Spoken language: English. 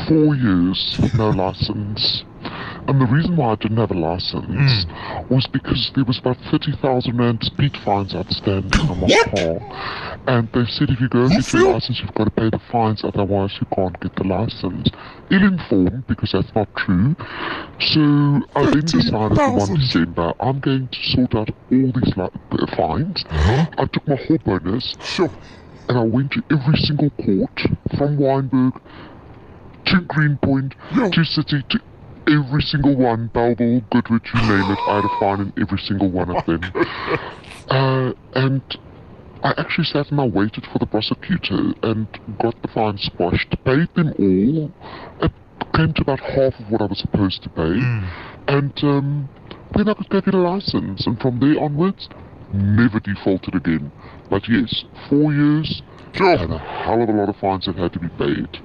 4 years with no license. And the reason why I didn't have a license was because there was about 30,000 rand speed fines outstanding on my car. And they said if you go and get your license, you've got to pay the fines, otherwise you can't get the license. Ill-informed, because that's not true. So I then decided on 1 December, I'm going to sort out all these fines. I took my whole bonus, and I went to every single court, from Wynberg to Greenpoint to City to every single one, Belleville, Goodrich, you name it. I had a fine in every single one of them. And I actually sat and I waited for the prosecutor and got the fine squashed, paid them all. It came to about half of what I was supposed to pay. And then I could go get a license. And from there onwards, never defaulted again. But yes, 4 years and a hell of a lot of fines that had to be paid.